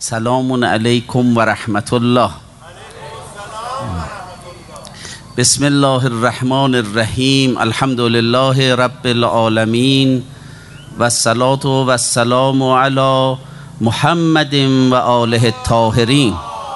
سلام علیکم و رحمت الله. بسم الله الرحمن الرحیم. الحمد لله رب العالمین و الصلاة و السلام علی محمد و آله الطاهرین.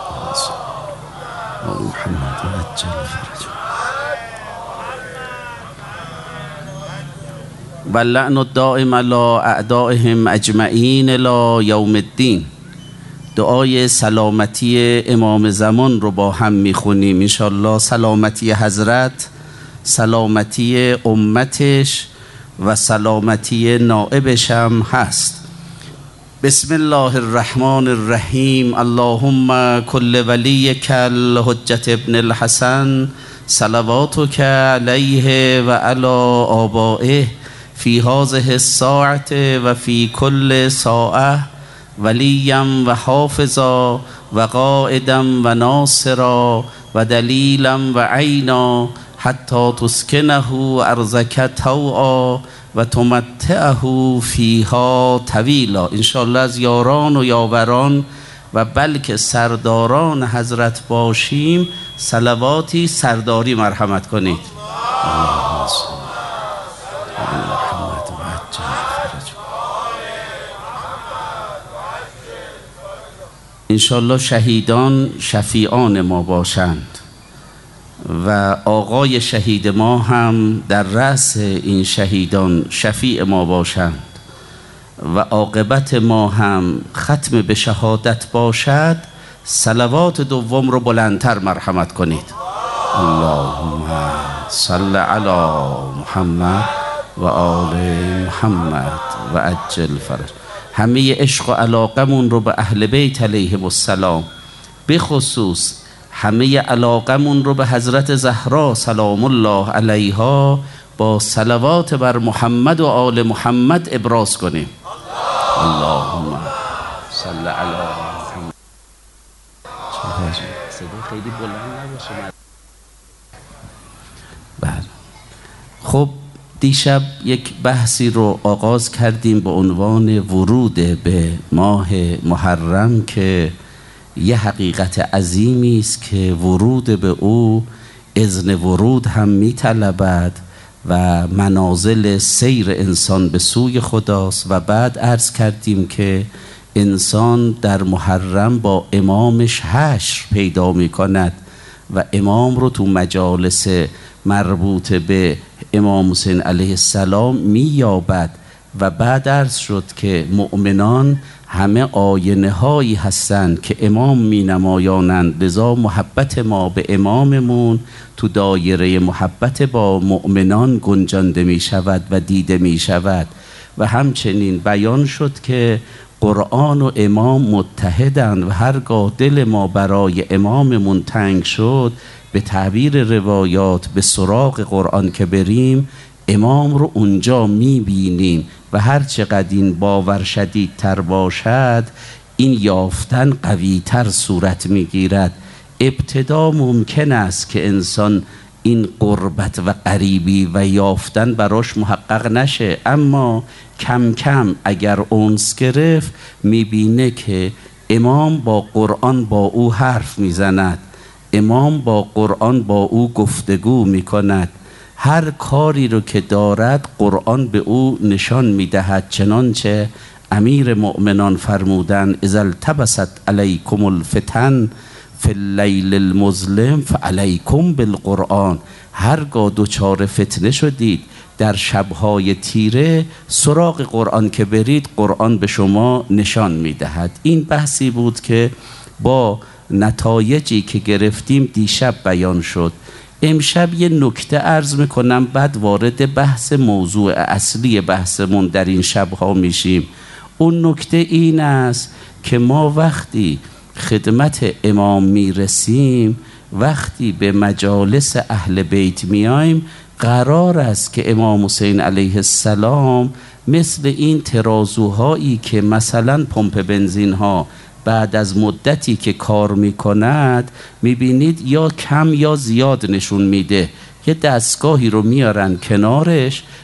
و اللعن الدائم علی اعدائهم اجمعین الی یوم الدین. دعای سلامتی امام زمان رو با هم میخونیم انشالله. سلامتی حضرت، سلامتی امتش و سلامتی نائبش هم هست. بسم الله الرحمن الرحیم. اللهم کل ولیک الحجة ابن الحسن صلواتک علیه و علی آبائه فی هذه الساعة و فی کل ساعة ولیم و حافظا و قائدا و ناصرا و دلیلا و عینا حتی تسکنه ارضک طوعا و تمتعه فیها طویلا. انشاءالله از یاران و یاوران و بلکه سرداران حضرت باشیم. صلواتی سرداری مرحمت کنید. انشالله شهیدان شفیعان ما باشند و آقای شهید ما هم در رأس این شهیدان شفیع ما باشند و عاقبت ما هم ختم به شهادت باشد. صلوات دوم رو بلندتر مرحمت کنید. اللهم صل علی محمد و آل محمد و عجل فرج. همه عشق و علاقمون رو به اهل بیت علیهم السلام، به خصوص همه علاقمون رو به حضرت زهرا سلام الله علیها با صلوات بر محمد و آل محمد ابراز کنیم. اللهم صل علی محمد. صدا خیلی بلند نباشه. بله خب، دیشب یک بحثی رو آغاز کردیم به عنوان ورود به ماه محرم که یه حقیقت عظیمی است که ورود به او اذن ورود هم می‌طلبد و منازل سیر انسان به سوی خداست. و بعد عرض کردیم که انسان در محرم با امامش حشر پیدا می‌کند و امام رو تو مجالس مربوط به امام حسین علیه السلام می‌یابد. و بعد عرض شد که مؤمنان همه آینه هایی هستند که امام می نمایانند، لذا محبت ما به اماممون تو دایره محبت با مؤمنان گنجانده می شود و دیده می شود. و همچنین بیان شد که قرآن و امام متحدند و هرگاه دل ما برای اماممون تنگ شد، به تعبیر روایات به سراغ قرآن که بریم امام رو اونجا میبینیم و هر چقدر این باور شدیدتر باشد این یافتن قویتر صورت میگیرد. ابتدا ممکن است که انسان این قربت و قریبی و یافتن براش محقق نشه، اما کم کم اگر اونس گرفت میبینه که امام با قرآن با او حرف میزند، امام با قرآن با او گفتگو میکند، هر کاری رو که دارد قرآن به او نشان میدهد. چنانچه امیر مؤمنان فرمودند اذا التبست علیکم الفتن فی اللیل المظلم فعلیکم بالقرآن. هرگاه دچار فتنه شدید در شبهای تیره سراغ قرآن که برید، قرآن به شما نشان میدهد. این بحثی بود که با نتایجی که گرفتیم دیشب بیان شد. امشب یه نکته عرض میکنم، بعد وارد بحث موضوع اصلی بحثمون در این شبها میشیم. اون نکته این است که ما وقتی خدمت امام میرسیم، وقتی به مجالس اهل بیت میایم، قرار است که امام حسین علیه السلام مثل این ترازوهایی که مثلا پمپ بنزین ها بعد از مدتی که کار میکند میبینید یا کم یا زیاد نشون میده، یه دستگاهی رو میارن کنارش،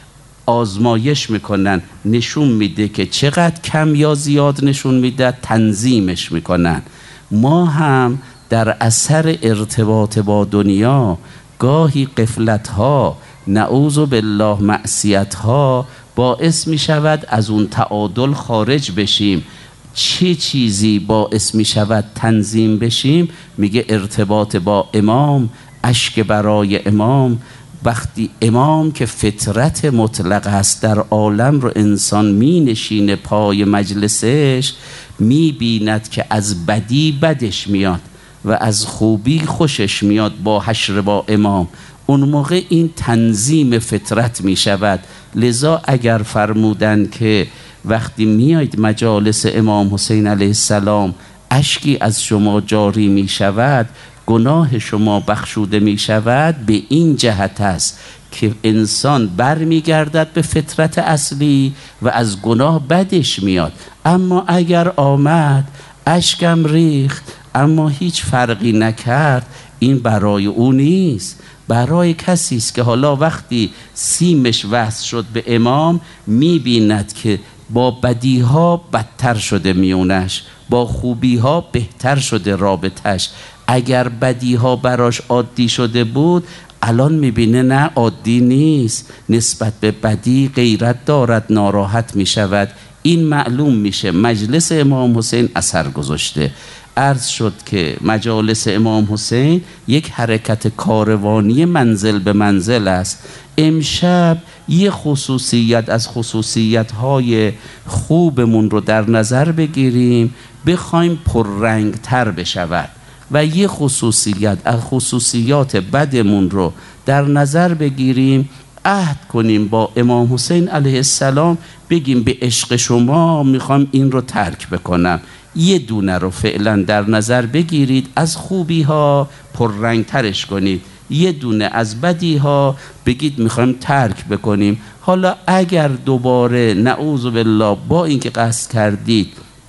آزمایش میکنن، نشون میده که چقدر کم یا زیاد نشون میده، تنظیمش میکنن. ما هم در اثر ارتباط با دنیا گاهی غفلت‌ها، نعوذ بالله معصیت‌ها باعث میشود از اون تعادل خارج بشیم. چه چیزی باعث میشود تنظیم بشیم؟ میگه ارتباط با امام، اشک برای امام. وقتی امام که فطرت مطلق است در عالم رو انسان می نشینه پای مجلسش، می بیند که از بدی بدش میاد و از خوبی خوشش میاد با حشر با امام. اون موقع این تنظیم فطرت می شود. لذا اگر فرمودن که وقتی میاید مجالس امام حسین علیه السلام اشکی از شما جاری می شود، گناه شما بخشوده می شود، به این جهت است که انسان بر می گردد به فطرت اصلی و از گناه بدش میاد. اما اگر آمد اشکم ریخت اما هیچ فرقی نکرد، این برای او نیست، برای کسی است که حالا وقتی سیمش وصل شد به امام می بیند که با بدیها بدتر شده میونش، با خوبیها بهتر شده رابطش. اگر بدیها براش عادی شده بود، الان میبینه نه عادی نیست، نسبت به بدی غیرت دارد، ناراحت میشود. این معلوم میشه مجلس امام حسین اثر گذاشته. عرض شد که مجالس امام حسین یک حرکت کاروانی منزل به منزل است. امشب یه خصوصیت از خصوصیت‌های خوبمون رو در نظر بگیریم، بخوایم پررنگ تر بشود، و یه خصوصیت از خصوصیات بدمون رو در نظر بگیریم، عهد کنیم با امام حسین علیه السلام، بگیم به عشق شما میخوام این رو ترک بکنم. یه دونه رو فعلا در نظر بگیرید، از خوبی ها پررنگ ترش کنید، یه دونه از بدی ها بگید میخوایم ترک بکنیم. حالا اگر دوباره نعوذ بالله با اینکه قصد کردید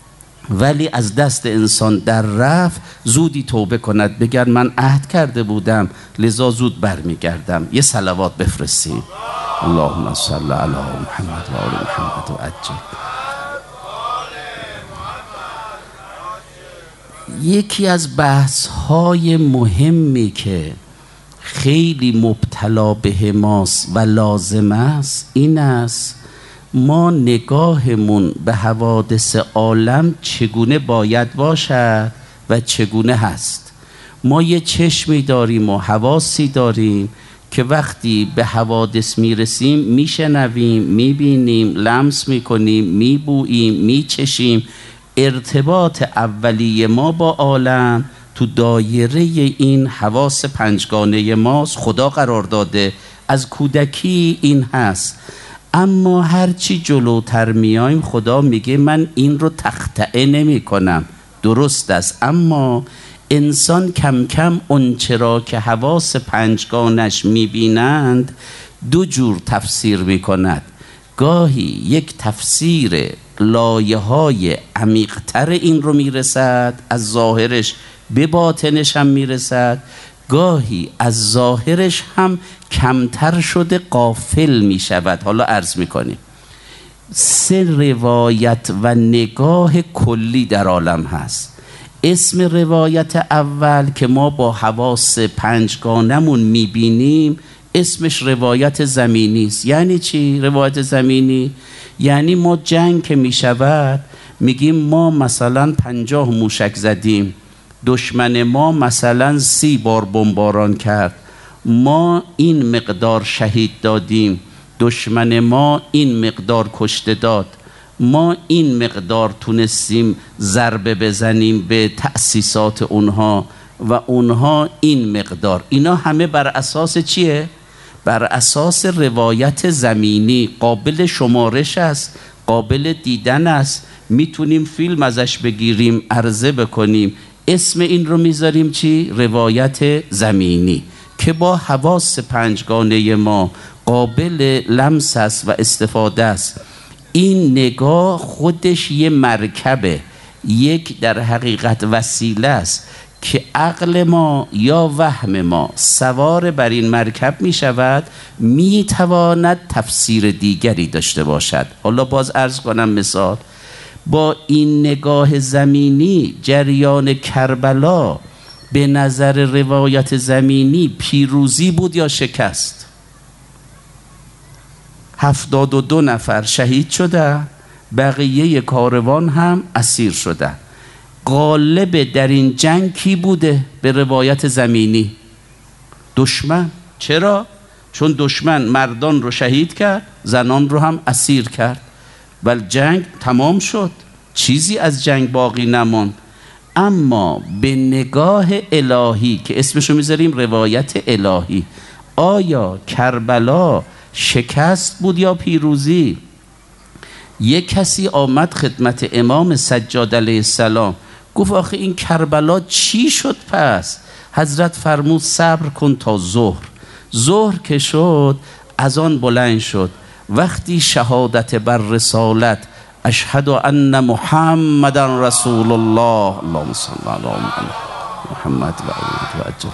ولی از دست انسان در رفت، زودی توبه کند، بگن من عهد کرده بودم لذا زود برمیگردم. یه صلوات بفرستیم. اللهم صل علی محمد و آل محمد و عجل. یکی از بحث های مهمی که خیلی مبتلا به ماست و لازم است این است ما نگاهمون به حوادث عالم چگونه باید باشد و چگونه هست. ما یه چشمی داریم و حواسی داریم که وقتی به حوادث میرسیم میشنویم، میبینیم، لمس میکنیم، میبوییم، میچشیم. ارتباط اولیه ما با عالم تو دایره این حواس پنجگانه ماست، خدا قرار داده، از کودکی این هست. اما هرچی جلوتر میایم خدا میگه من این رو تخطئه نمی کنم. درست است، اما انسان کم کم اونچه را که حواس پنجگانش میبینند دو جور تفسیر میکند. گاهی یک تفسیر لایه های عمیق‌تر این رو میرسد، از ظاهرش به باطنش هم میرسد، گاهی از ظاهرش هم کمتر شده غافل میشود. حالا عرض میکنیم 3 روایت و نگاه کلی در عالم هست. اسم روایت اول که ما با حواس پنجگانمون میبینیم اسمش روایت زمینی است. یعنی چی روایت زمینی؟ یعنی ما جنگ که میشود میگیم ما مثلا 50 موشک زدیم، دشمن ما مثلا 30 بار بمباران کرد، ما این مقدار شهید دادیم، دشمن ما این مقدار کشته داد، ما این مقدار تونستیم ضربه بزنیم به تأسیسات اونها و اونها این مقدار. اینا همه بر اساس چیه؟ بر اساس روایت زمینی. قابل شمارش است، قابل دیدن است، میتونیم فیلم ازش بگیریم، عرضه بکنیم. اسم این رو میذاریم چی؟ روایت زمینی، که با حواس پنجگانه ما قابل لمس است و استفاده است. این نگاه خودش یه مرکبه، یک در حقیقت وسیله است که عقل ما یا وهم ما سوار بر این مرکب می شود، می تواند تفسیر دیگری داشته باشد. حالا باز عرض کنم مثال، با این نگاه زمینی جریان کربلا به نظر روایت زمینی پیروزی بود یا شکست؟ 72 نفر شهید شده، بقیه کاروان هم اسیر شده. غالب در این جنگ کی بوده به روایت زمینی؟ دشمن. چرا؟ چون دشمن مردان رو شهید کرد، زنان رو هم اسیر کرد، ولی جنگ تمام شد، چیزی از جنگ باقی نماند. اما به نگاه الهی که اسمشو میذاریم روایت الهی، آیا کربلا شکست بود یا پیروزی؟ یک کسی آمد خدمت امام سجاد علیه السلام، گفت آخه این کربلا چی شد پس؟ حضرت فرمود صبر کن تا ظهر. ظهر که شد از آن بلند شد، وقتی شهادت بر رسالت اشهد ان محمد رسول الله، اللهم صل علی محمد و آله و اجل،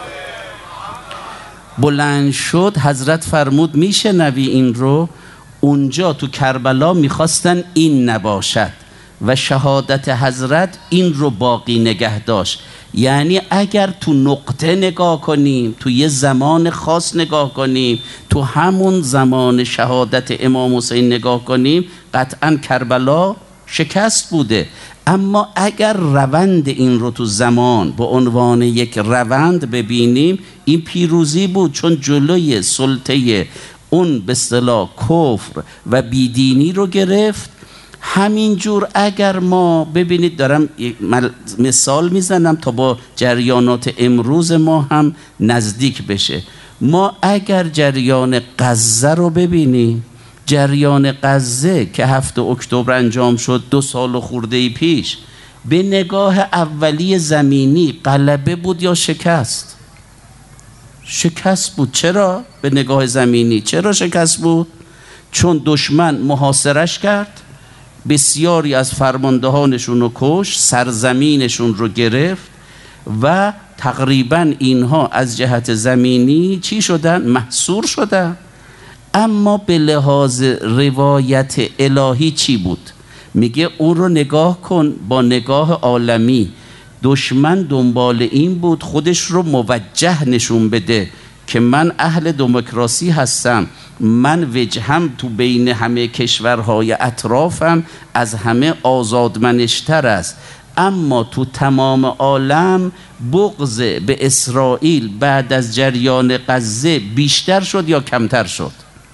بلند شد، حضرت فرمود میشنوی این رو؟ اونجا تو کربلا میخواستن این نباشد و شهادت حضرت این رو باقی نگه داشت. یعنی اگر تو نقطه نگاه کنیم، تو یه زمان خاص نگاه کنیم، تو همون زمان شهادت امام حسین نگاه کنیم، قطعا کربلا شکست بوده. اما اگر روند این رو تو زمان به عنوان یک روند ببینیم، این پیروزی بود، چون جلوی سلطه اون به اصطلاح کفر و بیدینی رو گرفت. همینجور اگر ما ببینید، دارم مثال میزنم تا با جریانات امروز ما هم نزدیک بشه. ما اگر جریان غزه رو ببینیم، جریان غزه که 7 اکتبر انجام شد 2 سال خورده پیش، به نگاه اولی زمینی غلبه بود یا شکست؟ شکست بود. چرا؟ به نگاه زمینی چرا شکست بود؟ چون دشمن محاصرش کرد، بسیاری از فرماندهانشون رو کشت، سرزمینشون رو گرفت و تقریبا اینها از جهت زمینی چی شدن؟ محصور شدن. اما به لحاظ روایت الهی چی بود؟ میگه اون رو نگاه کن با نگاه عالمی. دشمن دنبال این بود خودش رو موجه نشون بده که من اهل دموکراسی هستم، من وجهم تو بین همه کشورهای اطرافم از همه آزادمنشتر است. اما تو تمام عالم بغض به اسرائیل بعد از جریان غزه بیشتر شد یا کمتر شد؟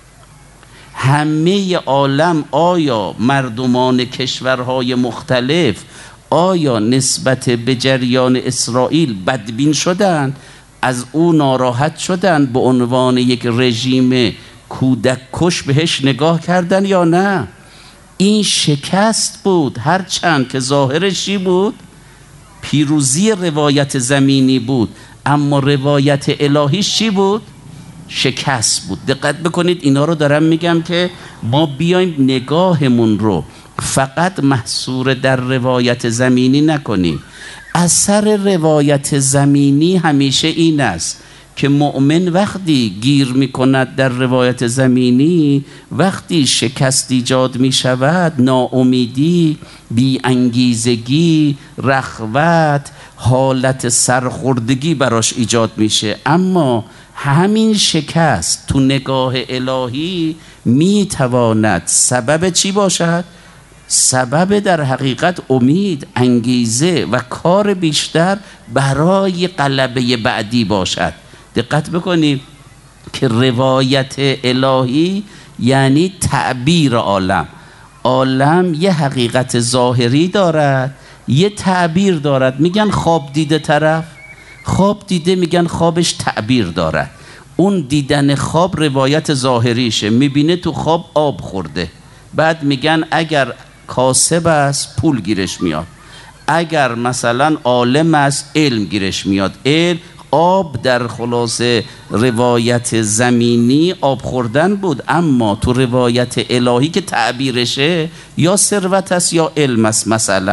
همه عالم، آیا مردمان کشورهای مختلف آیا نسبت به جریان اسرائیل بدبین شدند؟ از او ناراحت شدند؟ به عنوان یک رژیم کودک کش بهش نگاه کردن یا نه؟ این شکست بود، هرچند که ظاهرش چی بود؟ پیروزی روایت زمینی بود، اما روایت الهیش چی بود؟ شکست بود. دقت بکنید، اینا رو دارم میگم که ما بیایم نگاهمون رو فقط محصور در روایت زمینی نکنیم. اثر روایت زمینی همیشه این است که مؤمن وقتی گیر میکند در روایت زمینی، وقتی شکست ایجاد میشود، ناامیدی، بی انگیزگی، رخوت، حالت سرخوردگی براش ایجاد میشه. اما همین شکست تو نگاه الهی میتواند سبب چی باشد؟ سبب در حقیقت امید، انگیزه و کار بیشتر برای غلبه بعدی باشد. دقت بکنید که روایت الهی یعنی تعبیر عالم. عالم یه حقیقت ظاهری دارد، یه تعبیر دارد. میگن خواب دیده طرف، خواب دیده میگن خوابش تعبیر دارد. اون دیدن خواب روایت ظاهریشه، میبینه تو خواب آب خورده، بعد میگن اگر کاسب است پول گیرش میاد، اگر مثلا عالم است علم گیرش میاد. علم آب در خلاصه روایت زمینی آب خوردن بود، اما تو روایت الهی که تعبیرشه یا ثروت است یا علم است. مثلا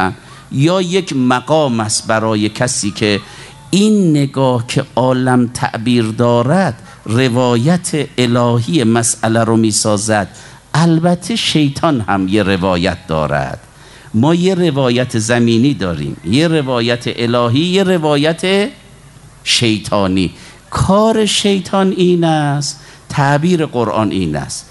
یا یک مقام است برای کسی که این نگاه که عالم تعبیر دارد روایت الهی مسئله رو می سازد. البته شیطان هم یه روایت دارد. ما یه روایت زمینی داریم، یه روایت الهی، یه روایت شیطانی. کار شیطان این است، تعبیر قرآن این است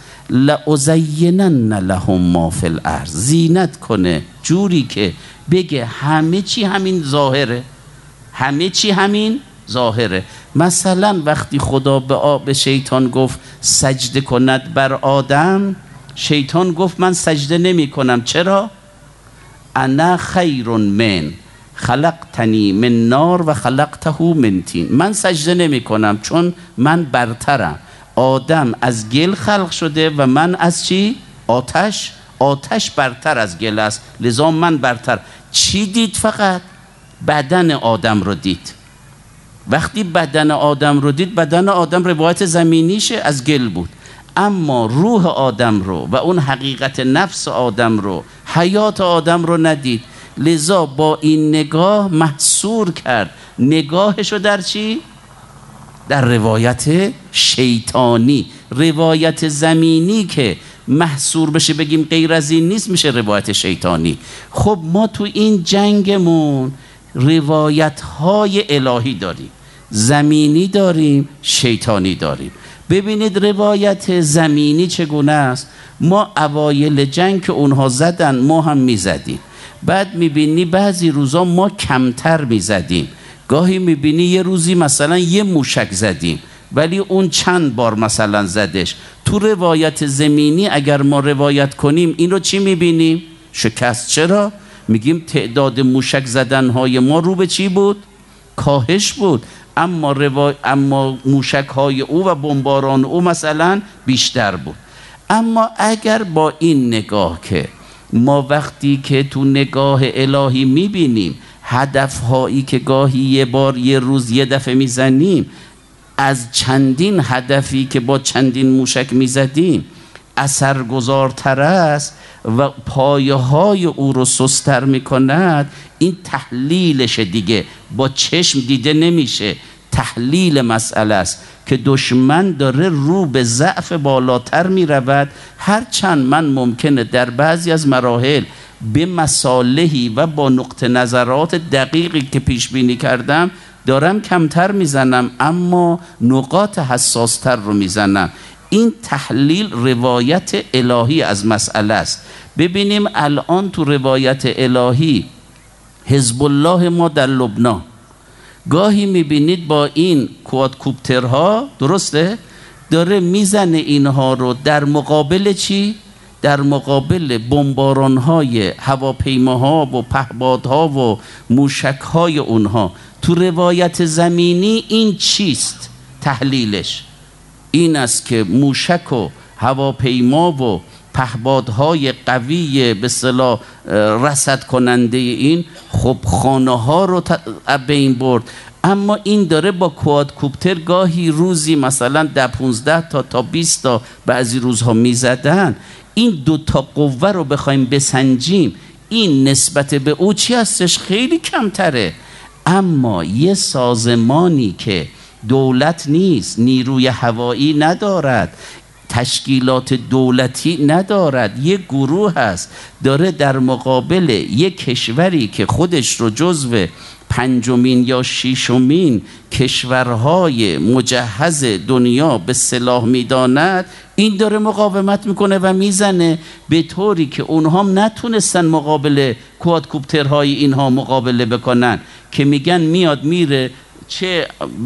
لأزینن لهم ما فی الارض، زینت کنه جوری که بگه همه چی همین ظاهره، همه چی همین ظاهره. مثلا وقتی خدا به شیطان گفت سجده کند بر آدم، شیطان گفت من سجده نمی کنم. چرا؟ انا خیر من خلقتنی من نار و خلقته من طین، من سجده نمی کنم چون من برترم. آدم از گل خلق شده و من از چی؟ آتش. آتش برتر از گل است، لذا من برتر. چی دید؟ فقط بدن آدم رو دید. وقتی بدن آدم رو دید، بدن آدم روایت زمینیشه از گل بود، اما روح آدم رو و اون حقیقت نفس آدم رو، حیات آدم رو ندید. لذا با این نگاه محصور کرد نگاهشو در چی؟ در روایت شیطانی. روایت زمینی که محصور بشه بگیم غیر از این نیست، میشه روایت شیطانی. خب ما تو این جنگمون روایت های الهی داریم، زمینی داریم، شیطانی داریم. ببینید روایت زمینی چگونه است. ما اوایل جنگ که اونها زدن ما هم میزدیم، بعد میبینی بعضی روزا ما کمتر میزدیم. گاهی میبینی یه روزی مثلا یه موشک زدیم ولی اون چند بار مثلا زدش. تو روایت زمینی اگر ما روایت کنیم این رو چی میبینیم؟ شکست. چرا؟ میگیم تعداد موشک زدنهای ما رو به چی بود؟ کاهش بود، اما موشک های او و بمباران او مثلا بیشتر بود. اما اگر با این نگاه که ما وقتی که تو نگاه الهی میبینیم هدفهایی که گاهی یه بار یه روز یه دفعه میزنیم، از چندین هدفی که با چندین موشک میزدیم اثرگذارتر است و پایه های او رو سستر میکند، این تحلیلش دیگه با چشم دیده نمیشه. تحلیل مسئله است که دشمن داره رو به ضعف بالاتر میرود. هرچند من ممکنه در بعضی از مراحل به مصالحی و با نقطه نظرات دقیقی که پیش بینی کردم دارم کمتر میزنم، اما نقاط حساستر رو میزنم. این تحلیل روایت الهی از مسئله است. ببینیم الان تو روایت الهی حزب الله ما در لبنان گاهی میبینید با این کوادکوپترها، درسته؟ داره میزنه اینها رو در مقابل چی؟ در مقابل بمباران‌های هواپیماها و پهپادها و موشک‌های اونها. تو روایت زمینی این چیست؟ تحلیلش این است که موشک و هواپیما و پهپادهای قوی به اصطلاح رصد کننده این خب خانه ها رو بین برد، اما این داره با کوادکوپتر گاهی روزی مثلا 15 تا 20 تا بعضی روزها میزدن. این دوتا قوه رو بخوایم بسنجیم این نسبت به او چی هستش؟ خیلی کمتره. اما یه سازمانی که دولت نیست، نیروی هوایی ندارد، تشکیلات دولتی ندارد، یک گروه هست داره در مقابل یک کشوری که خودش رو جزو 5مین یا 6مین کشورهای مجهز دنیا به سلاح میداند، این داره مقاومت میکنه و میزنه، به طوری که اونها نتونستن مقابل کوادکوپترهای اینها مقابله بکنن که میگن میاد میره چه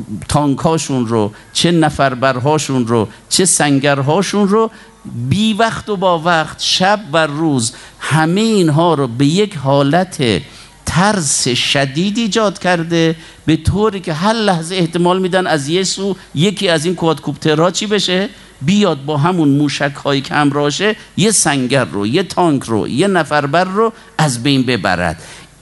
تانکاشون رو، چه نفربرهاشون رو، چه سنگرهاشون رو بی وقت و با وقت، شب و روز، همه اینها رو به یک حالت ترس شدید ایجاد کرده، به طوری که هر لحظه احتمال میدن از یه سو یکی از این کوادکوپترها چی بشه؟ بیاد با همون موشک هایی که همراهشه یه سنگر رو، یه تانک رو، یه نفربر رو از بین ببرد.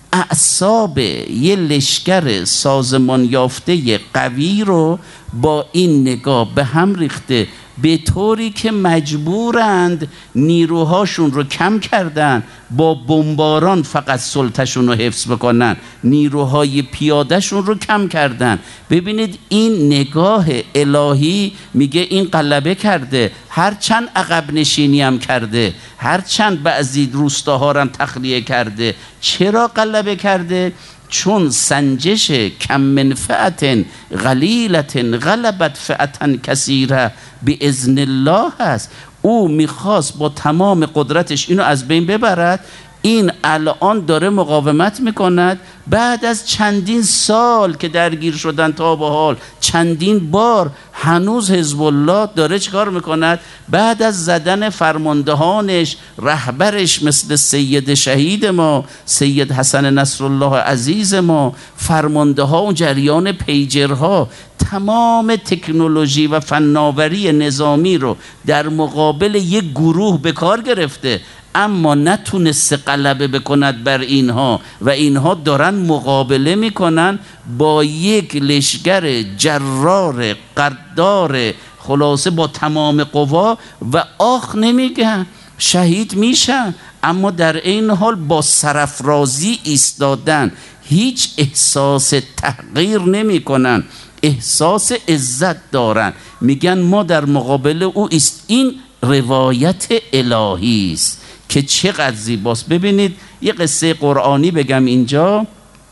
اعصاب یه لشکر سازمان یافته قوی رو با این نگاه به هم ریخته، به طوری که مجبورند نیروهاشون رو کم کردن، با بمباران فقط سلطه‌شون رو حفظ بکنن، نیروهای پیادهشون رو کم کردن. ببینید این نگاه الهی میگه این غلبه کرده، هرچند عقب نشینی هم کرده، هرچند بعضی روستاها هم تخلیه کرده. چرا غلبه کرده؟ چون سنجش کم من فئة قلیلة غلبت فئة کثیرة باذن الله هست. او میخواست با تمام قدرتش اینو از بین ببرد. این الان داره مقاومت میکند، بعد از چندین سال که درگیر شدن تا به حال، چندین بار، هنوز حزب الله داره چیکار میکند؟ بعد از زدن فرماندهانش، رهبرش مثل سید شهید ما سید حسن نصرالله عزیز ما، فرمانده ها و جریان پیجرها، تمام تکنولوژی و فناوری نظامی رو در مقابل یک گروه به کار گرفته، اما نتونسته غلبه بکند بر اینها و اینها دارن مقابله میکنن با یک لشکر جرار قدار، خلاصه با تمام قوا، و آخ نمیگن، شهید میشن، اما در این حال با سرافرازی ایستادن، هیچ احساس تحقیر نمیکنن، احساس عزت دارن، میگن ما در مقابل او این روایت الهی است که چقدر زیباست. ببینید یه قصه قرآنی بگم اینجا.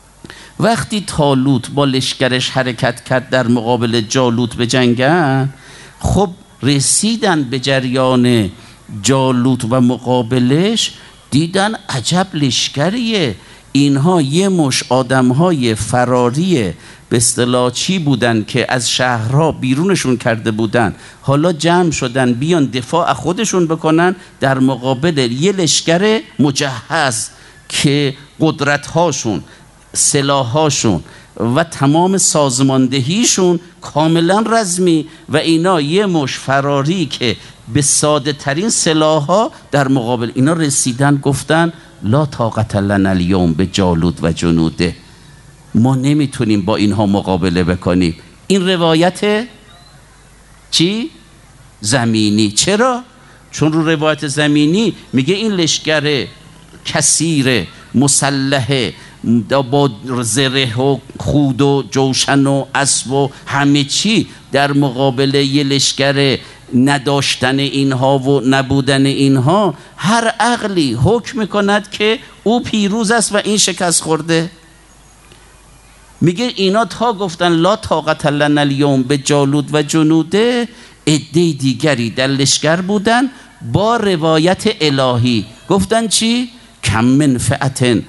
وقتی طالوت با لشکرش حرکت کرد در مقابل جالوت به جنگن، خب رسیدن به جریان جالوت و مقابلش، دیدن عجب لشکریه، اینها یه مش آدمهای فراری به اصطلاح چی بودن که از شهرها بیرونشون کرده بودن، حالا جمع شدن بیان دفاع خودشون بکنن در مقابل یه لشکر مجهز که قدرتهاشون، سلاحاشون و تمام سازماندهیشون کاملا رزمی، و اینا یه مش فراری که به ساده ترین سلاحها در مقابل اینا رسیدن، گفتن لا طاقت لنا الیوم به جالوت و جنوده، ما نمیتونیم با اینها مقابله بکنیم. این روایت چی؟ زمینی. چرا؟ چون رو روایت زمینی میگه این لشکر کثیر مسلحه با زره و خود و جوشن و اسب و همه چی در مقابل یه لشکر نداشتن اینها و نبودن اینها، هر عقلی حکم میکند که او پیروز است و این شکست خورده. میگه اینا تا گفتن لا طاقت لنا الیوم به جالوت و جنوده، عده دیگری در لشکر بودن با روایت الهی گفتن چی؟ کم من فئة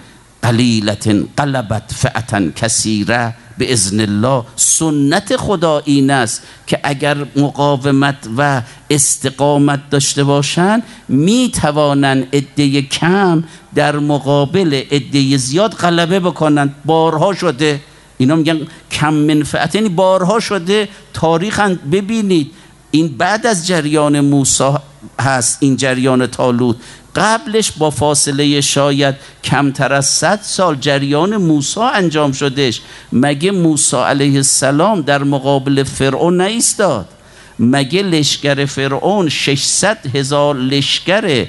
قلیلة غلبت فئة کثیرة باذن الله. سنت خدا این است که اگر مقاومت و استقامت داشته باشن، می توانن عده کم در مقابل عده زیاد غلبه بکنن. بارها شده، اینا میگن کم من فئة، یعنی بارها شده. تاریخ ببینید، این بعد از جریان موسی هست، این جریان طالوت. قبلش با فاصله شاید کمتر از 100 سال جریان موسی انجام شدش. مگه موسی علیه السلام در مقابل فرعون نایستاد؟ مگه لشکر فرعون 600,000 لشکر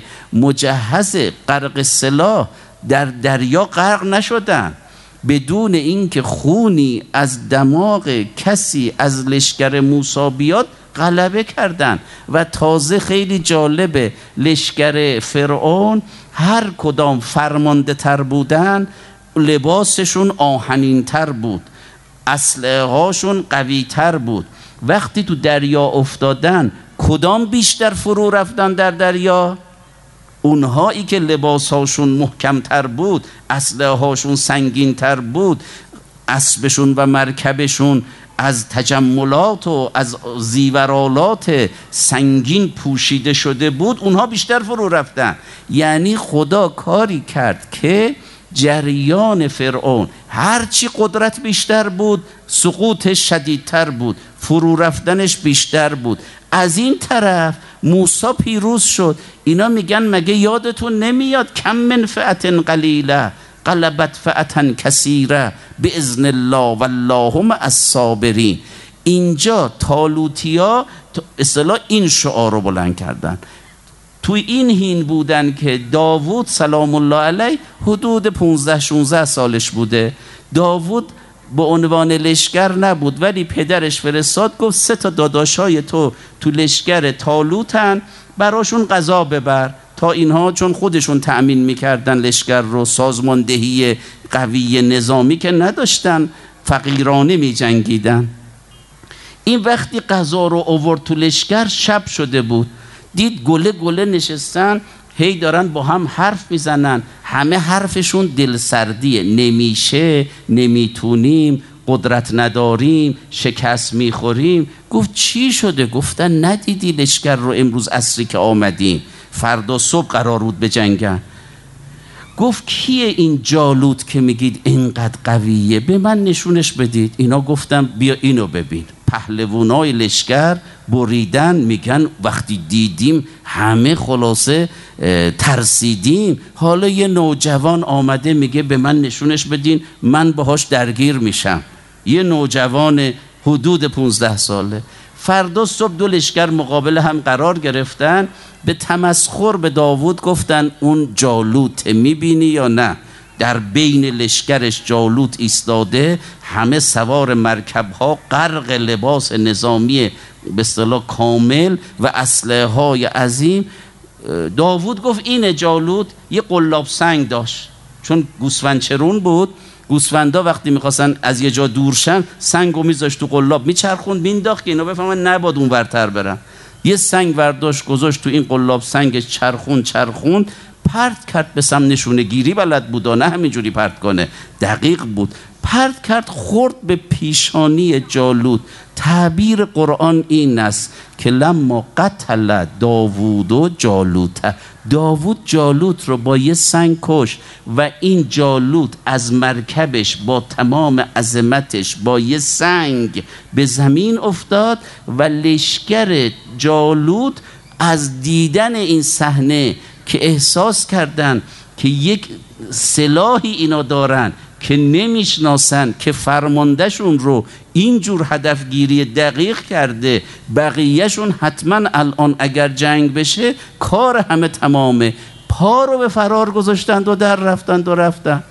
مجهز غرق سلاح در دریا غرق نشدن بدون اینکه خونی از دماغ کسی از لشکر موسی بیاد؟ غلبه کردن. و تازه خیلی جالبه، لشکر فرعون هر کدام فرمانده تر بودن، لباسشون آهنین تر بود، اسلحه هاشون قوی تر بود. وقتی تو دریا افتادن، کدام بیشتر فرو رفتن در دریا؟ اونهایی که لباس هاشون محکم تر بود، اسلحه هاشون سنگین تر بود، اسبشون و مرکبشون از تجملات و از زیورالات سنگین پوشیده شده بود، اونها بیشتر فرو رفتن. یعنی خدا کاری کرد که جریان فرعون هرچی قدرت بیشتر بود، سقوطش شدیدتر بود، فرو رفتنش بیشتر بود. از این طرف موسی پیروز شد. اینا میگن مگه یادتون نمیاد کم من فئة قلیله غلبت فئة کثیره باذن الله والله مع الصابرین. اینجا طالوتیا اصطلاح این شعار رو بلند کردن. توی این حین بودن که داوود سلام الله علیه حدود 15-16 سالش بوده. داوود به عنوان لشکر نبود، ولی پدرش فرستاد گفت 3 داداشای تو لشکر طالوتن، براشون غذا ببر تا اینها، چون خودشون تأمین میکردن لشکر رو، سازماندهی قوی نظامی که نداشتن، فقیرانه میجنگیدن. این وقتی غذا رو آورد تو لشکر، شب شده بود، دید گله نشستن، هی دارن با هم حرف میزنن، همه حرفشون دلسردیه، نمیشه، نمیتونیم، قدرت نداریم، شکست میخوریم. گفت چی شده؟ گفتن ندیدی لشکر رو امروز عصری که آمدیم، فردا صبح قرار بود به جنگن. گفت کیه این جالوت که میگید اینقدر قویه؟ به من نشونش بدید. اینا گفتم بیا اینو ببین. پهلوانای لشکر بریدن، میگن وقتی دیدیم همه خلاصه ترسیدیم. حالا یه نوجوان آمده میگه به من نشونش بدین، من باهاش درگیر میشم. یه نوجوان حدود 15 ساله. فردا صبح 2 لشکر مقابل هم قرار گرفتن، به تمسخر به داوود گفتن اون جالوت میبینی یا نه؟ در بین لشکرش جالوت ایستاده، همه سوار مرکب‌ها، غرق لباس نظامی به اصطلاح کامل و اسلحه های عظیم. داوود گفت این جالوت یه قلاب سنگ داشت، چون گوسفندچرون بود. گوسفندا وقتی میخواستن از یه جا دور شن، سنگو میذاشت تو قلاب، میچرخوند، مینداخت که اینا بفهمن نباید اون ورتر برن. یه سنگ برداشت گذاشت تو این قلاب سنگ، چرخوند پرت کرد به سم. نشونه گیری بلد بود، نه همینجوری پرت کنه، دقیق بود. پرت کرد، خورد به پیشانی جالوت. تعبیر قرآن این است که لما قتل داوود و جالوت، داوود جالوت رو با یه سنگ کش و این جالوت از مرکبش با تمام عظمتش با یه سنگ به زمین افتاد و لشکر جالوت از دیدن این صحنه که احساس کردن که یک سلاحی اینا دارن که نمیشناسن، که فرماندهشون رو اینجور هدفگیری دقیق کرده، بقیهشون حتما الان اگر جنگ بشه کار همه تمامه، پا رو به فرار گذاشتند و در رفتن.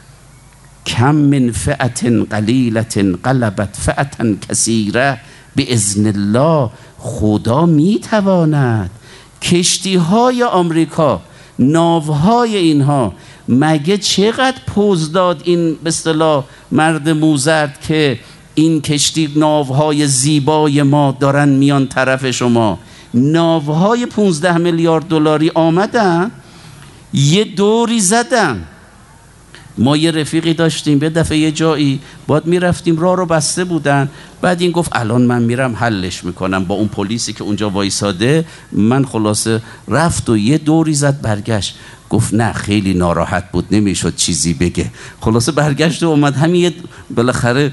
کم من فئة قلیلة غلبت فئة کثیرة باذن الله. خدا میتواند. کشتی های آمریکا، ناوهای اینها، مگه چقدر پوز داد این به اصطلاح مرد موزد که این کشتی ناوهای زیبای ما دارن میان طرف شما. ناوهای 15 میلیارد دلاری آمدن، یه دوری زدن. ما یه رفیقی داشتیم، به دفعه یه جایی باید میرفتیم، راه رو بسته بودن، بعد این گفت الان من میرم حلش میکنم با اون پلیسی که اونجا وایساده. من خلاصه رفت و یه دوری زد، برگشت. گفت نه خیلی ناراحت بود، نمیشد چیزی بگه. خلاصه برگشت و اومد، همین بالاخره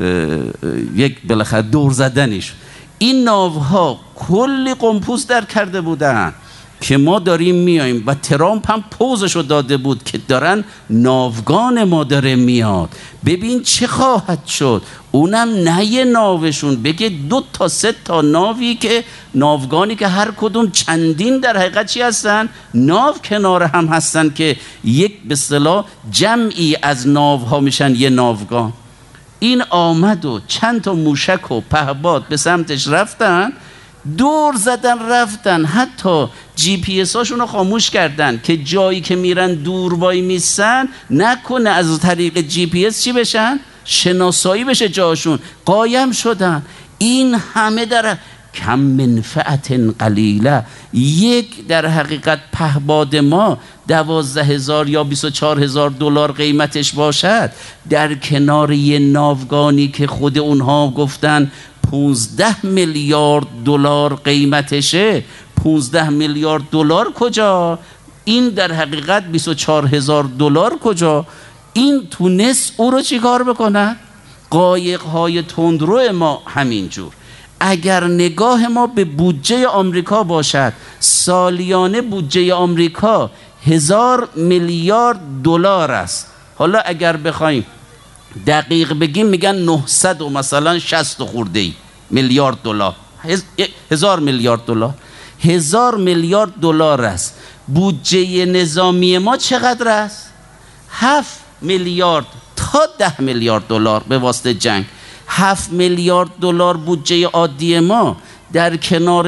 دور زدنش. این ناوها کلی قمپوز در کرده بودن که ما داریم میاییم و ترامپ هم پوزشو داده بود که دارن ناوگان ما داره میاد، ببین چه خواهد شد. اونم نه یه ناوشون، بگه 2 تا 3 تا ناوی، که ناوگانی که هر کدوم چندین در حقیقت چی هستن؟ ناو کنار هم هستن که یک به اصطلاح جمعی از ناوها میشن یه ناوگان. این آمد و چند تا موشک و پهباد به سمتش رفتن، دور زدن رفتن، حتی جی پی اس هاشون رو خاموش کردن که جایی که میرن دور وای میسن نکنه از طریق جی پی اس چی بشن؟ شناسایی بشه جاشون. قایم شدن. این همه در کم من فئة قلیله. یک در حقیقت پهباد ما 12,000 یا 24,000 دلار قیمتش باشد، در کنار یه ناوگانی که خود اونها گفتن 15 میلیارد دلار قیمتشه. 15 میلیارد دلار کجا؟ این در حقیقت 24,000 دلار کجا؟ این تونست او رو چی کار بکنه؟ قایق‌های تندرو ما همینجور. اگر نگاه ما به بودجه آمریکا باشد، سالیانه بودجه آمریکا 1000 میلیارد دلار است. حالا اگر بخوایم دقیق بگیم میگن 900 و مثلا 60 خورده ای. میلیارد دلار، 1000 میلیارد دلار، 1000 میلیارد دلار است. بودجه نظامی ما چقدر است؟ 7 میلیارد تا 10 میلیارد دلار به واسطه جنگ. 7 میلیارد دلار بودجه عادی ما در کنار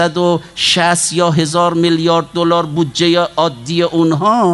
960 یا 1000 میلیارد دلار بودجه عادی اونها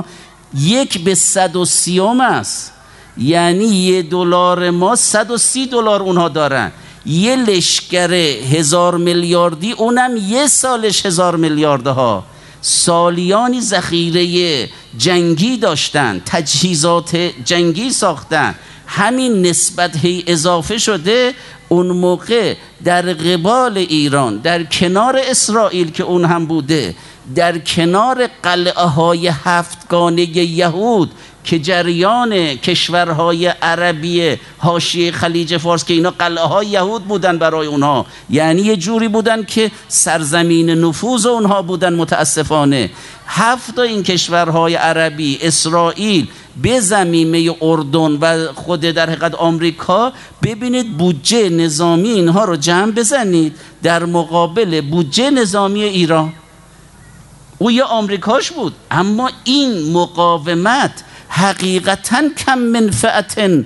1/130 است. یعنی $1 ما 130 دلار اونها دارن. یه لشکر 1000 میلیاردی اونم یه سالش 1000 میلیارد ها. سالیانی ذخیره جنگی داشتن، تجهیزات جنگی ساختن، همین نسبت هی اضافه شده. اون موقع در قبال ایران، در کنار اسرائیل که اون هم بوده، در کنار قلعه های 7گانه یهود که جریان کشورهای عربی حاشیه خلیج فارس که اینا قلعه های یهود بودن برای اونها، یعنی یه جوری بودن که سرزمین نفوذ اونها بودن. متاسفانه 7 این کشورهای عربی، اسرائیل، به ضمیمه اردن و خود در حقیقت آمریکا، ببینید بودجه نظامی اینها رو جمع بزنید در مقابل بودجه نظامی ایران. او یه آمریکاش بود، اما این مقاومت حقیقتاً کم من فئة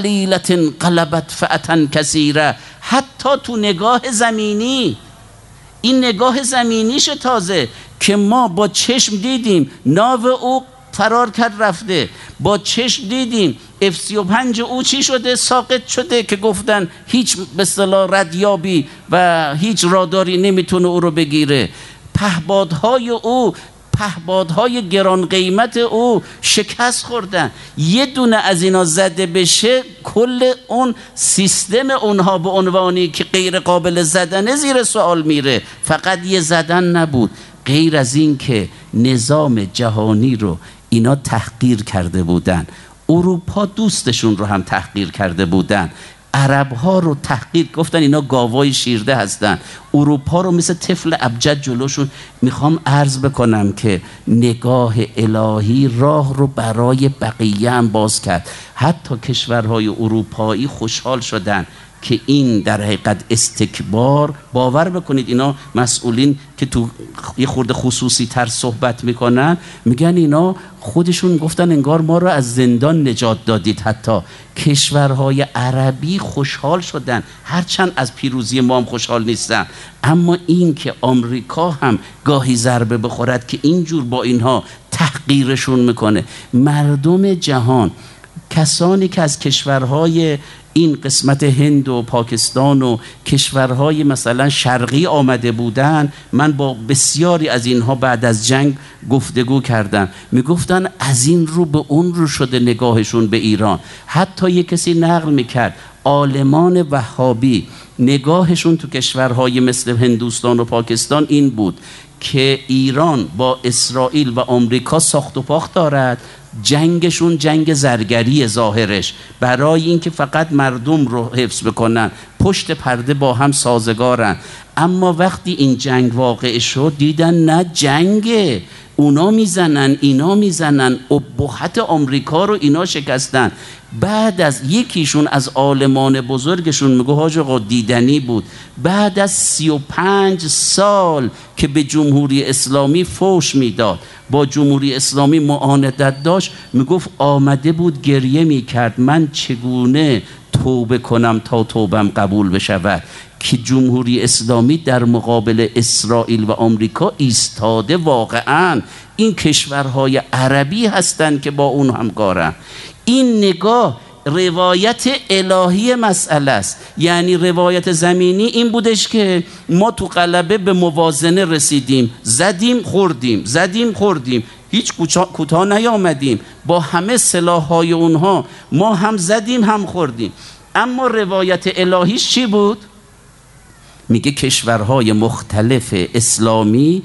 قلیلة غلبت فئة کثیرة. حتی تو نگاه زمینی، این نگاه زمینیش تازه که ما با چشم دیدیم ناو او فرار کرد رفته، با چشم دیدیم F-35 او چی شده؟ ساقط شده که گفتن هیچ به اصطلاح ردیابی و هیچ راداری نمیتونه او رو بگیره. پهپادهای او، پهپادهای گران قیمت او شکست خوردن. یه دونه از اینا زده بشه کل اون سیستم اونها به عنوانی که غیر قابل زدنه زیر سوال میره. فقط یه زدن نبود، غیر از این که نظام جهانی رو اینا تحقیر کرده بودن، اروپا دوستشون رو هم تحقیر کرده بودن، عرب ها رو تحقیر، گفتن اینا گاوای شیرده هستن، اروپا رو مثل طفل ابجد جلوشون. میخوام عرض بکنم که نگاه الهی راه رو برای بقیه هم باز کرد. حتی کشورهای اروپایی خوشحال شدن که این در حقیقت استکبار، باور بکنید اینا مسئولین که تو یه خورده خصوصی تر صحبت میکنن میگن اینا خودشون گفتن انگار ما رو از زندان نجات دادید. حتی کشورهای عربی خوشحال شدن، هرچند از پیروزی ما هم خوشحال نیستن، اما این که آمریکا هم گاهی ضربه بخورد که اینجور با اینها تحقیرشون میکنه. مردم جهان، کسانی که از کشورهای این قسمت هند و پاکستان و کشورهای مثلا شرقی آمده بودن، من با بسیاری از اینها بعد از جنگ گفتگو کردم، میگفتن از این رو به اون رو شده نگاهشون به ایران. حتی یک کسی نقل میکرد عالمان وهابی نگاهشون تو کشورهای مثل هندوستان و پاکستان این بود که ایران با اسرائیل و آمریکا ساخت و پاخت دارد، جنگشون جنگ زرگری ظاهرش برای اینکه فقط مردم رو حفظ بکنن، پشت پرده با هم سازگارن. اما وقتی این جنگ واقع شد دیدن نه جنگه، اونا میزنن اینا میزنن، ابهت آمریکا رو اینا شکستن. بعد از یکیشون از عالمان بزرگشون میگه حاج آقا دیدنی بود، بعد از 35 سال که به جمهوری اسلامی فوش میداد، با جمهوری اسلامی معاندت داشت، میگفت آمده بود گریه میکرد من چگونه توبه کنم تا توبم قبول بشود که جمهوری اسلامی در مقابل اسرائیل و آمریکا ایستاده. واقعا این کشورهای عربی هستند که با اون همکارن. این نگاه روایت الهی مسئله است. یعنی روایت زمینی این بودش که ما تو غلبه به موازنه رسیدیم، زدیم خوردیم، زدیم خوردیم، هیچ کوتاه نیامدیم، با همه سلاح‌های اونها ما هم زدیم هم خوردیم. اما روایت الهیش چی بود؟ میگه کشورهای مختلف اسلامی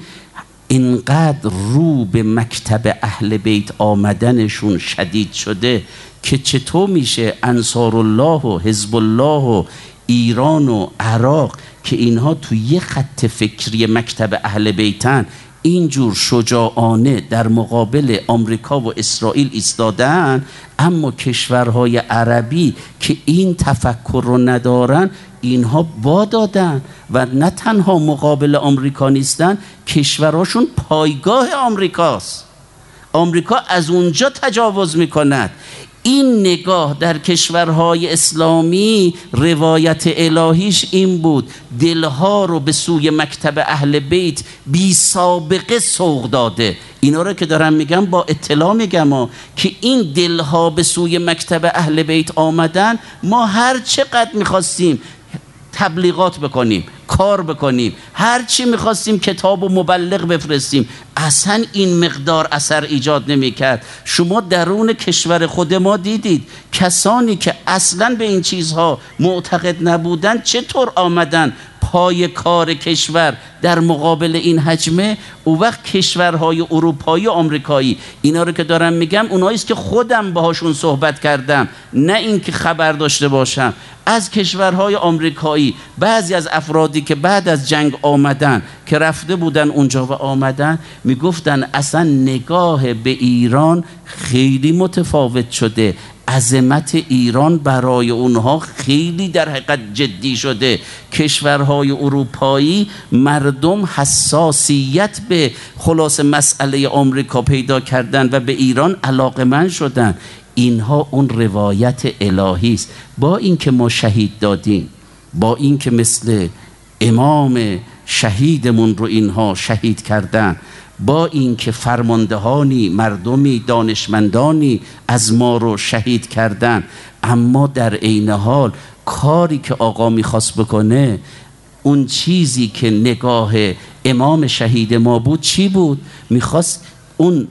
اینقدر رو به مکتب اهل بیت آمدنشون شدید شده که چطور میشه انصار الله و حزب الله و ایران و عراق که اینها تو یه خط فکری مکتب اهل بیتن، اینجور شجاعانه در مقابل آمریکا و اسرائیل ایستادن، اما کشورهای عربی که این تفکر رو ندارن اینها دادن و نه تنها مقابل آمریکا نیستن، کشورهاشون پایگاه آمریکاست. آمریکا از اونجا تجاوز میکند. این نگاه در کشورهای اسلامی روایت الهیش این بود دلها رو به سوی مکتب اهل بیت بی سابقه سوق داده. اینا رو که دارم میگم با اطلاع میگم که این دلها به سوی مکتب اهل بیت آمدن. ما هر چقدر میخواستیم تبلیغات بکنیم، کار بکنیم، هر چی میخواستیم کتاب و مبلغ بفرستیم، اصلا این مقدار اثر ایجاد نمیکرد. شما درون کشور خود ما دیدید کسانی که اصلا به این چیزها معتقد نبودن چطور آمدن پای کار کشور در مقابل این حجمه. او وقت کشورهای اروپایی و آمریکایی، اینا رو که دارم میگم اوناییست که خودم باهاشون صحبت کردم، نه اینکه خبر داشته باشم. از کشورهای آمریکایی بعضی از افرادی که بعد از جنگ آمدن که رفته بودن اونجا و آمدن میگفتن اصلا نگاه به ایران خیلی متفاوت شده، عظمت ایران برای اونها خیلی در حقیقت جدی شده. کشورهای اروپایی مردم حساسیت به خلاص مسئله آمریکا پیدا کردن و به ایران علاقمند شدن. اینها اون روایت الهی است. با اینکه ما شهید دادیم، با اینکه مثل امام شهیدمون رو اینها شهید کردن، با اینکه فرماندهانی، مردمی، دانشمندانی از ما رو شهید کردن، اما در عین حال کاری که آقا میخواست بکنه، اون چیزی که نگاه امام شهید ما بود چی بود؟ میخواست اون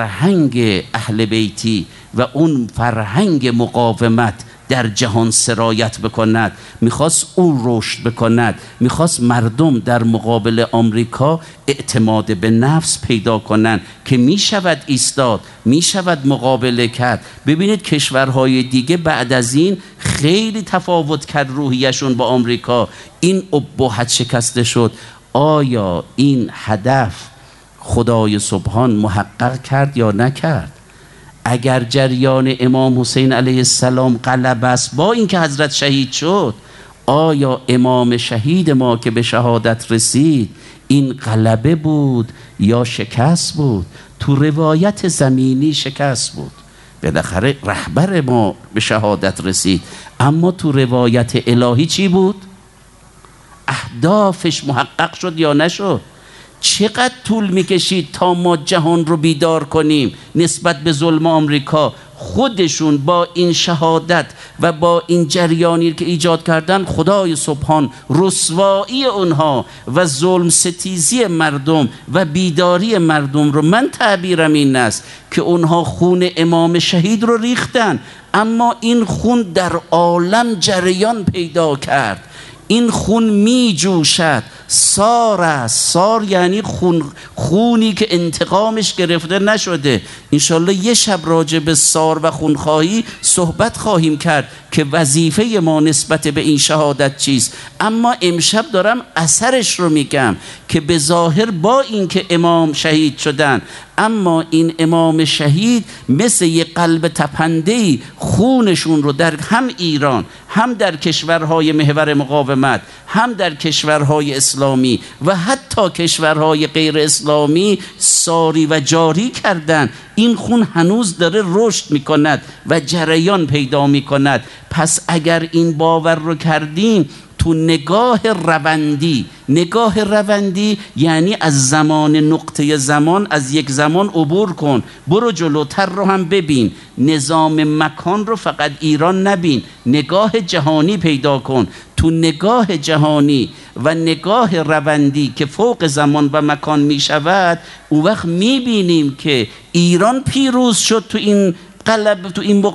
فرهنگ اهل بیتی و اون فرهنگ مقاومت در جهان سرایت بکند، میخواست اون رشد بکند، میخواست مردم در مقابل آمریکا اعتماد به نفس پیدا کنند که میشود ایستاد، میشود مقابله کرد. ببینید کشورهای دیگه بعد از این خیلی تفاوت کرد روحیشون با آمریکا، این ابهت شکسته شد. آیا این هدف خدای سبحان محقق کرد یا نکرد؟ اگر جریان امام حسین علیه السلام غلبه است با اینکه حضرت شهید شد، آیا امام شهید ما که به شهادت رسید این غلبه بود یا شکست بود؟ تو روایت زمینی شکست بود، بالاخره رهبر ما به شهادت رسید، اما تو روایت الهی چی بود؟ اهدافش محقق شد یا نشد؟ چقدر طول میکشید تا ما جهان رو بیدار کنیم نسبت به ظلم آمریکا؟ خودشون با این شهادت و با این جریانی که ایجاد کردن، خدای سبحان رسوایی اونها و ظلم ستیزی مردم و بیداری مردم رو، من تعبیرم این است که اونها خون امام شهید رو ریختن، اما این خون در عالم جریان پیدا کرد، این خون می جوشد. سار یعنی خونی که انتقامش گرفته نشده. انشالله یه شب راجع به سار و خونخواهی صحبت خواهیم کرد که وظیفه ما نسبت به این شهادت چیست. اما امشب دارم اثرش رو میگم که به ظاهر با اینکه امام شهید شدن، اما این امام شهید مثل یه قلب تپنده‌ای خونشون رو در هم ایران، هم در کشورهای محور مقاومت، هم در کشورهای اسلامی و حتی کشورهای غیر اسلامی ساری و جاری کردن. این خون هنوز داره رشد میکند و جریان پیدا میکند. پس اگر این باور رو کردیم، تو نگاه روندی یعنی از زمان، نقطه زمان، از یک زمان عبور کن، برو جلوتر رو هم ببین، نظام مکان رو فقط ایران نبین، نگاه جهانی پیدا کن. تو نگاه جهانی و نگاه روندی که فوق زمان و مکان می شود، اون وقت می بینیم که ایران پیروز شد تو این قلب، تو این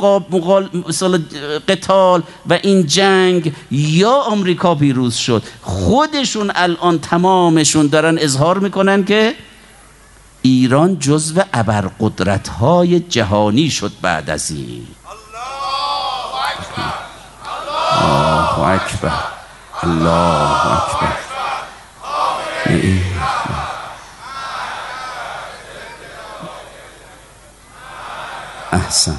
قتال و این جنگ، یا آمریکا پیروز شد. خودشون الان تمامشون دارن اظهار میکنن که ایران جزو ابرقدرت‌های جهانی شد بعد از این. الله اکبر، الله اکبر. احسن.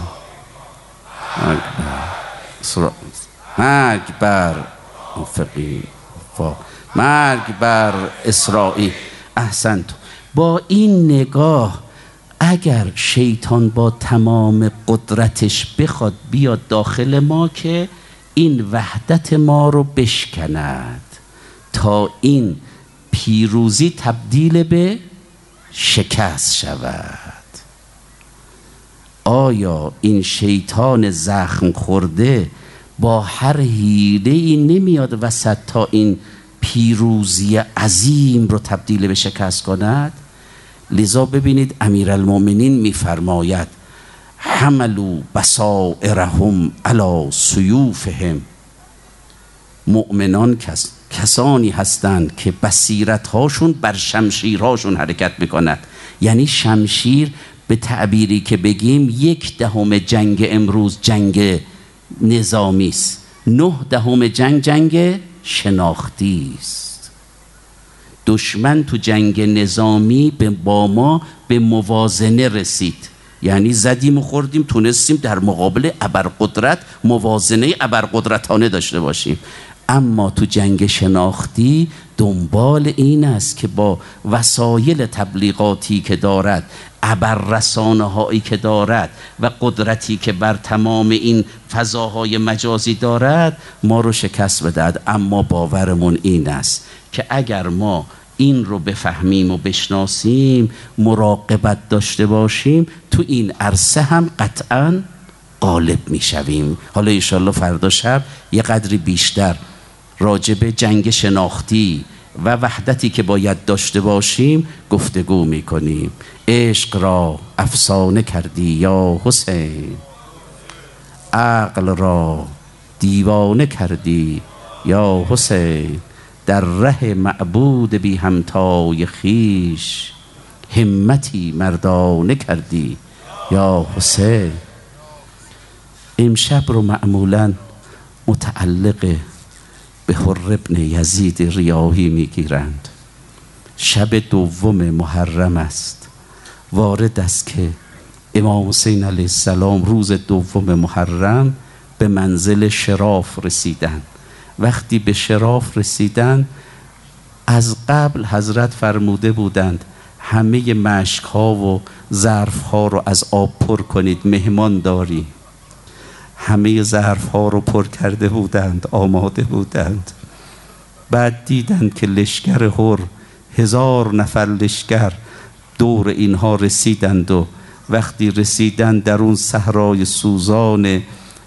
مرگ بر فقیه، مرگ بر اسرائیل. احسنت. با این نگاه اگر شیطان با تمام قدرتش بخواد بیاد داخل ما که این وحدت ما رو بشکند تا این پیروزی تبدیل به شکست شود، آیا این شیطان زخم خورده با هر حیله‌ای نمیاد وسط تا این پیروزی عظیم رو تبدیل به شکست کند؟ لذا ببینید امیرالمومنین میفرماید حملوا بصائرهم علی سیوفهم. مؤمنان کسانی هستند که بصیرت هاشون بر شمشیرهاشون حرکت میکند. یعنی شمشیر به تعبیری که بگیم 1/10 جنگ امروز جنگ نظامی است، 9/10 جنگ شناختی است. دشمن تو جنگ نظامی با ما به موازنه رسید، یعنی زدیم و خوردیم، تونستیم در مقابل ابرقدرت موازنه ابرقدرتانه داشته باشیم. اما تو جنگ شناختی دنبال این است که با وسایل تبلیغاتی که دارد، ابررسانه هایی که دارد و قدرتی که بر تمام این فضاهای مجازی دارد ما رو شکست بدهد. اما باورمون این است که اگر ما این رو بفهمیم و بشناسیم، مراقبت داشته باشیم، تو این عرصه هم قطعاً غالب میشویم. حالا انشالله فردا شب یه قدری بیشتر راجع به جنگ شناختی و وحدتی که باید داشته باشیم گفتگو میکنیم. عشق را افسانه کردی یا حسین، عقل را دیوانه کردی یا حسین، در ره معبود بی همتای خیش، همتی مردانه کردی یا حسین. امشب رو معمولاً متعلق به حر ابن یزید ریاحی میگیرند. شب 2 محرم است. وارد است که امام حسین علیه السلام روز 2 محرم به منزل شراف رسیدند. وقتی به شراف رسیدند، از قبل حضرت فرموده بودند همه مشک ها و ظرف ها رو از آب پر کنید، مهمان داری. همه ظرف ها رو پر کرده بودند، آماده بودند. بعد دیدند که لشکر حر 1000 نفر لشکر دور اینها رسیدند و وقتی رسیدند در اون صحرای سوزان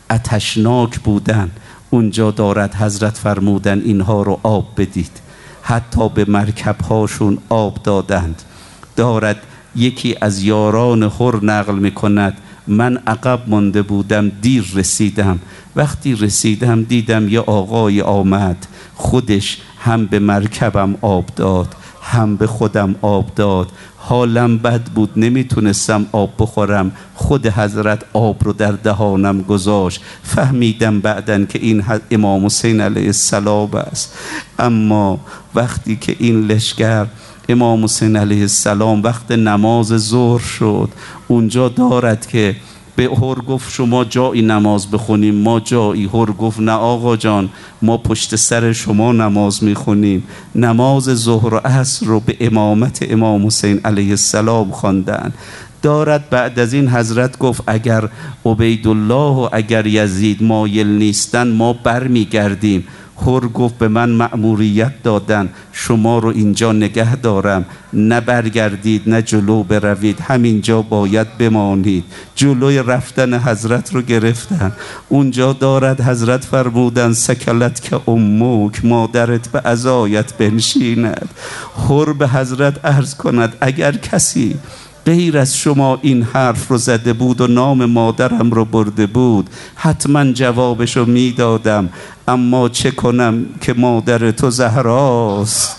آتشناک بودند. اونجا دارد حضرت فرمودن اینها رو آب بدید. حتی به مرکب هاشون آب دادند. دارد یکی از یاران حر نقل میکند من عقب مانده بودم، دیر رسیدم. وقتی رسیدم دیدم یه آقای آمد، خودش هم به مرکبم آب داد هم به خودم آب داد. حالم بد بود، نمیتونستم آب بخورم. خود حضرت آب رو در دهانم گذاشت. فهمیدم بعدن که این امام حسین علیه السلام است. اما وقتی که این لشکر امام حسین علیه السلام وقت نماز ظهر شد، اونجا دارد که به حر گفت شما جایی نماز بخونیم، ما جایی. حر گفت نه آقا جان، ما پشت سر شما نماز میخونیم. نماز ظهر و عصر رو به امامت امام حسین علیه السلام خواندن. دارد بعد از این حضرت گفت اگر عبیدالله و اگر یزید مایل نیستن ما برمیگردیم. حر گفت به من مأموریت دادن شما رو اینجا نگه دارم، نه برگردید نه جلو بروید، همینجا باید بمانید. جلوی رفتن حضرت رو گرفتن. اونجا دارد حضرت فرمودن سکلت که امک، مادرت به عزایت بنشیند. حر به حضرت عرض کند اگر کسی غیر از شما این حرف رو زده بود و نام مادرم رو برده بود حتما جوابشو میدادم. اما چه کنم که مادر تو زهراست،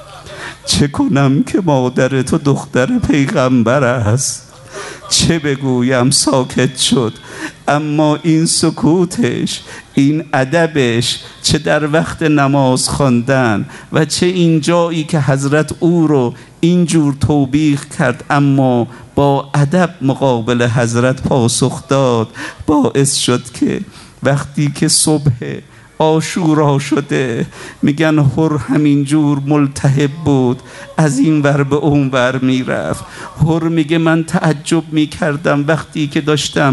چه کنم که مادر تو دختر پیغمبر است. چه بگویم ساکت شد. اما این سکوتش، این ادبش، چه در وقت نماز خواندن و چه این جایی که حضرت او رو اینجور توبیخ کرد اما با ادب مقابل حضرت پاسخ داد. باعث شد که وقتی که صبح عاشورا شده میگن هر همینجور ملتهب بود، از این ور به اون ور میرفت. هر میگه من تعجب میکردم وقتی که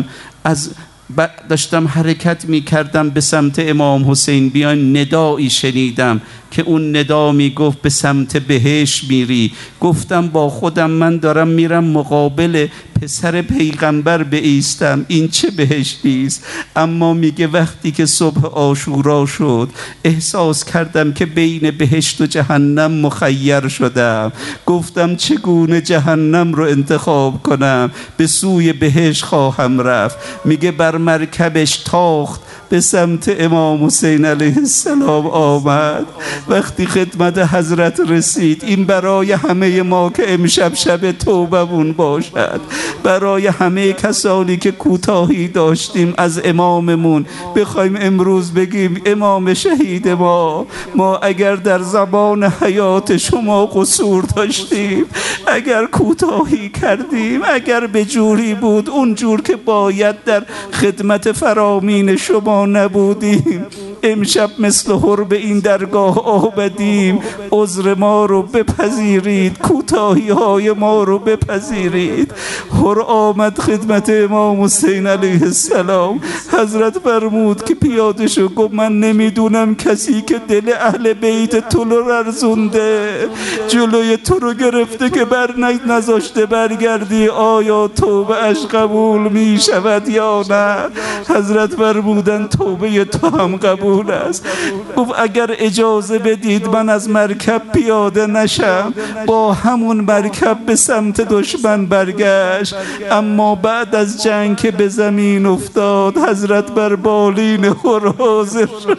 داشتم حرکت میکردم به سمت امام حسین بیان، ندایی شنیدم که اون ندا میگفت به سمت بهشت میری. گفتم با خودم من دارم میرم مقابل پسر پیغمبر بایستم، این چه بهشتی است؟ اما میگه وقتی که صبح عاشورا شد احساس کردم که بین بهشت و جهنم مخیر شدم. گفتم چگونه جهنم رو انتخاب کنم؟ به سوی بهشت خواهم رفت. میگه بر مرکبش تاخت به سمت امام حسین علیه السلام آمد. وقتی خدمت حضرت رسید، این برای همه ما که امشب شب توبمون باشد، برای همه کسانی که کوتاهی داشتیم از اماممون، بخوایم امروز بگیم امام شهید ما اگر در زمان حیات شما قصور داشتیم، اگر کوتاهی کردیم، اگر به جوری بود اون جور که باید در خدمت فرامین شما نبودیم، امشب مثل هر به این درگاه آمدیم، عذر ما رو بپذیرید، کوتاهی های ما رو بپذیرید. هر آمد خدمت امام حسین علیه السلام. حضرت فرمود که پیاده شو. گفت من نمیدونم کسی که دل اهل بیت تو رو رزونده، جلوی تو رو گرفته که نذاشته برگردی، آیا توبه اش قبول می شود یا نه؟ حضرت فرمودن توبه تو هم قبول است. گفت اگر اجازه بدید من از مرکب پیاده نشم. با همون مرکب به سمت دشمن برگشت. اما بعد از جنگ که به زمین افتاد، حضرت بر بالین هر حاضر شد،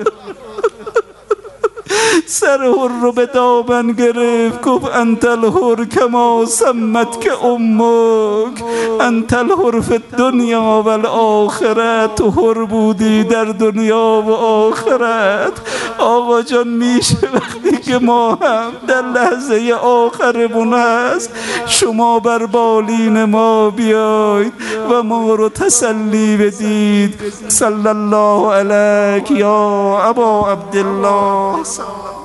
سر هر رو به دامن گرفت. گفت انت الهر کما سمت که امک، انت الهر فی الدنیا و الاخرت. تو هر بودی در دنیا و آخرت. آقا جان میشه وقتی که ما هم در لحظه آخرمون هست شما بر بالین ما بیاید و ما رو تسلی بدید. صلی الله علیک یا ابا عبدالله.